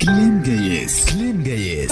كلام جايز كلام جايز.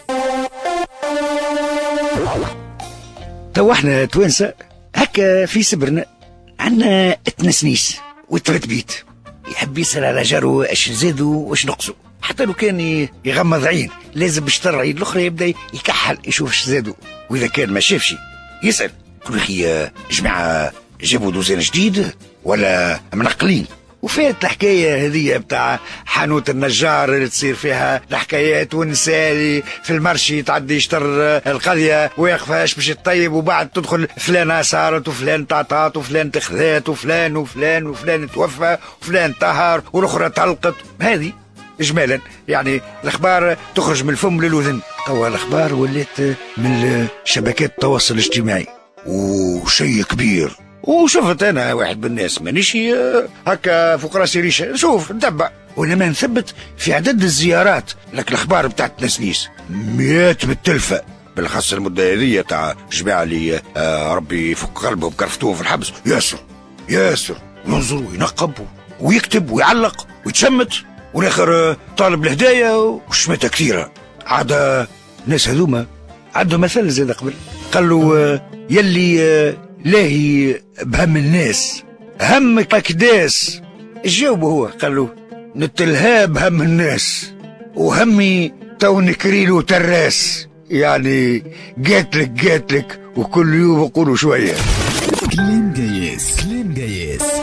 تو احنا توانسة هكا في سبرنا عنا التنسنيس والترتبيت، يحب يسأل على جارو اش زادوا واش نقصوا، حتى لو كان يغمض عين لازم باش ترى العيد الاخرى يبدا يكحل يشوف اش زادوا، واذا كان ما شافش يسأل يقول اخي جماعة جابوا دوزين جديد ولا منقلين. وفات الحكاية هذه بتاع حانوت النجار اللي تصير فيها الحكايات، والنساء في المرشي تعدي يشتر القضية ويقفاش باش يطيب، وبعد تدخل فلانة صارت وفلان تعطات وفلان تخذات وفلان وفلان وفلان توفى وفلان طهر والاخرى طلقت. هذه اجمالا يعني الاخبار تخرج من الفم للوذن. توا الاخبار ولات من شبكات التواصل الاجتماعي وشيء كبير. وشفت انا واحد بالناس مانيش هكا فوق راسي ريشه، شوف نتبع ولما نثبت في عدد الزيارات لك الاخبار بتاعت تنسنيس مئات بالتلفه، بالاخص المده هذه تاع جماعه اللي ربي يفك قلبهم كرفتوهم في الحبس. ياسر ينظر وينقب ويكتب ويعلق ويتشمت، والاخر طالب الهدايا وشمتها كثيره. عاد الناس هذوما عندهم مثل زاد قبل قال له يلي لاهي بهم الناس همك اكداس. جاوبه هو قال له نتلها بهم الناس وهمي تو نكريلو تراس، يعني قاتلك وكل يوم اقولوا شويه. كلام جايز كلام جايز.